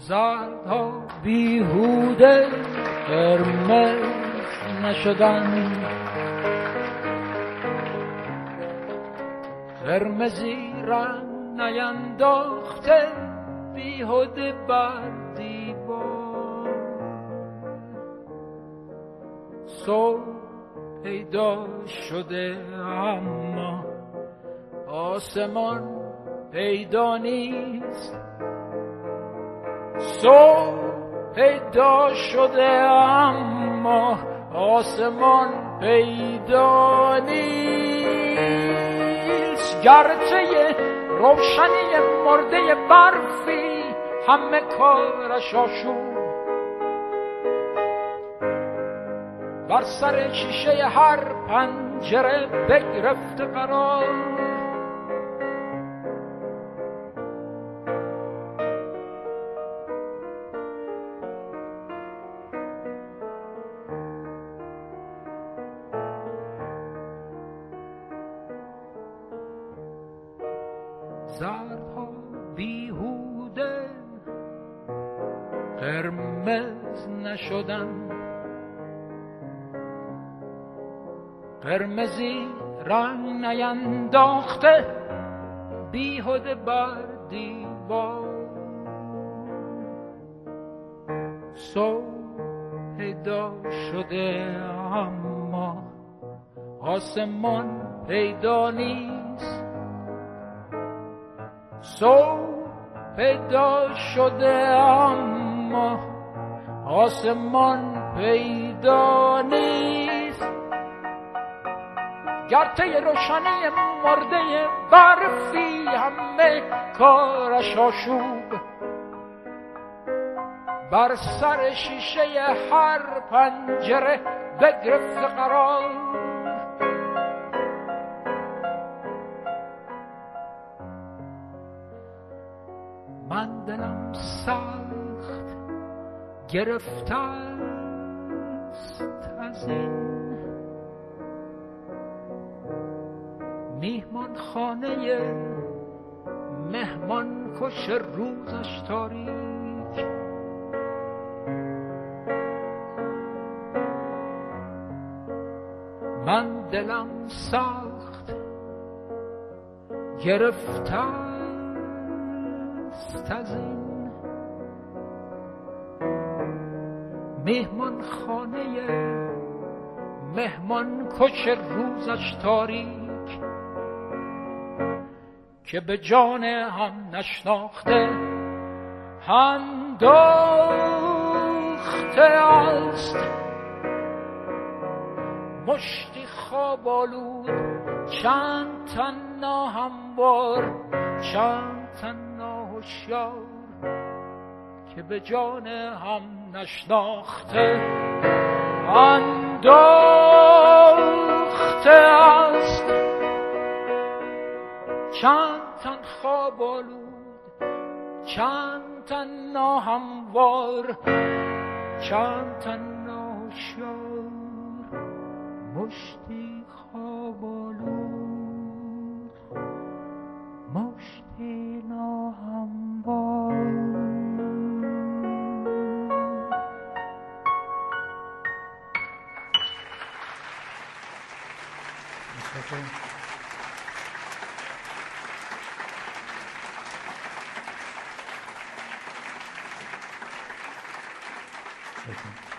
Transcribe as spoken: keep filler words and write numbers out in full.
زردها بیهوده قرمز نشدن، قرمزی رنگ نینداخته بیهوده بر دیوار. صبح پیدا شده اما آسمان پیدا نیست. صبح پیدا شده اما آسمان پیدا نیست. گرچه روشنی مرده برفی همه کارش آشوب، بر سر شیشه هر پنجره بگرفته قرار. زردها بیهوده قرمز نشدن، قرمزی رنگ نینداخته بیهوده بر دیوار. صبح پیدا شده اما آسمان پیدا نیست. صبح پیدا شده اما آسمان پیدا نیست. گرچه روشنی مرده برفی همه کارش آشوب، بر سر شیشه هر پنجره بگرفته قرار. من دلم سخت گرفته است از این میهمان خانه مهمان کش روزش تاریک. من دلم سخت گرفته است از این میهمان خانه مهمان کش روزش تاریک، که به جان هم نشناخته انداخته است. مشتی خواب آلود چند تن ناهموار، چند تن ناهوشیار، که به جان هم نشناخته انداخته است. چند تن خواب آلود، چند تن ناهموار، چند تن ناهوشیار، مشتی خواب آلود، مشتی ناهموار. Thank you.